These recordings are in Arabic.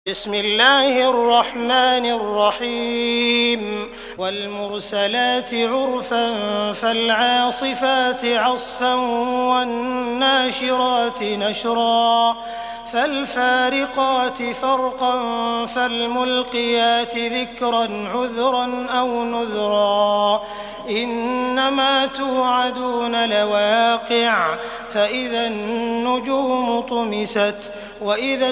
بسم الله الرحمن الرحيم والمرسلات عرفا فالعاصفات عصفا والناشرات نشرا فالفارقات فرقا فالملقيات ذكرا عذرا أو نذرا إنما توعدون لواقع فإذا النجوم طمست وإذا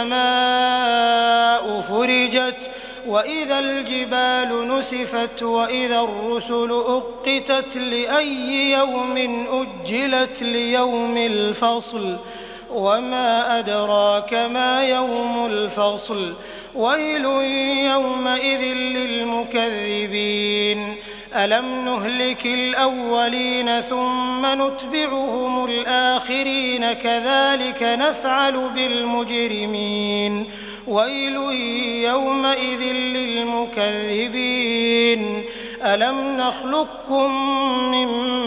السماء فرجت وإذا الجبال نسفت وإذا الرسل أقتت لأي يوم أجلت ليوم الفصل وما أدراك ما يوم الفصل ويل يومئذ للمكذبين ألم نهلك الأولين ثم نتبعهم الآخرين كذلك نفعل بالمجرمين ويل يومئذ للمكذبين ألم نخلقكم من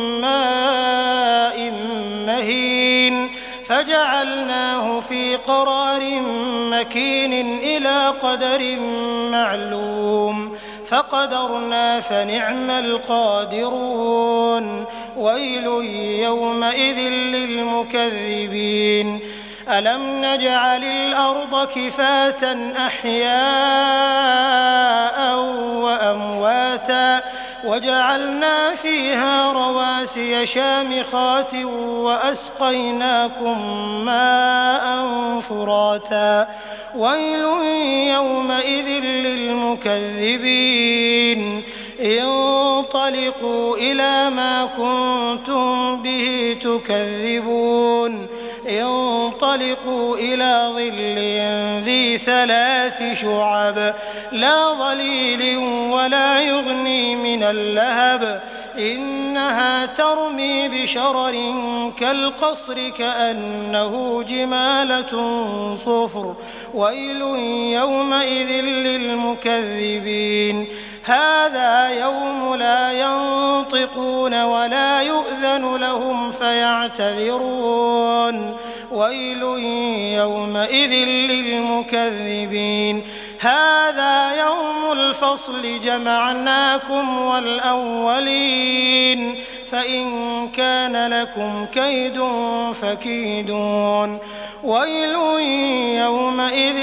ماء مهين فجعلناه في قرار مكين إلى قدر معلوم فقدرنا فنعم القادرون ويل يومئذ للمكذبين ألم نجعل الأرض كفاة أحياء وأمواتا وجعلنا فيها رواسي شامخات وأسقيناكم ماء فراتا ويل يومئذ للمكذبين انطلقوا إلى ما كنتم به تكذبون انطلقوا إلى ظل ذي 3 شعب لا ظليل ولا يغني من اللهب إنها ترمي بشرر كالقصر كأنه جمالة صفر ويل يومئذ للمكذبين هذا يوم لا ينطقون ولا يؤذن لهم فيعتذرون ويل يومئذ للمكذبين هذا يوم الفصل جمعناكم والأولين فإن كان لكم كيد فكيدون ويل يومئذ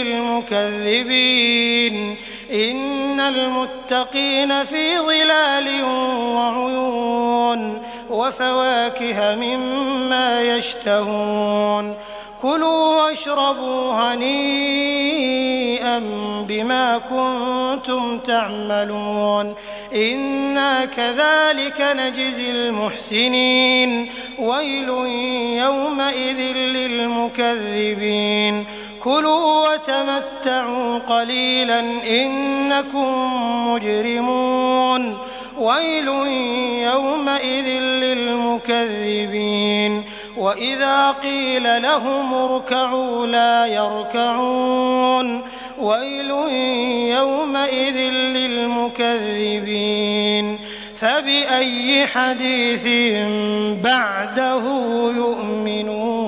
للمكذبين إن المتقين في ظلال وعيون وفواكه مما يشتهون كلوا واشربوا هنيئا بما كنتم تعملون إنا كذلك نجزي المحسنين ويل يومئذ للمكذبين كلوا وتمتعوا قليلا إنكم مجرمون ويل يومئذ للمكذبين وإذا قيل لهم اركعوا لا يركعون ويل يومئذ للمكذبين فبأي حديث بعده يؤمنون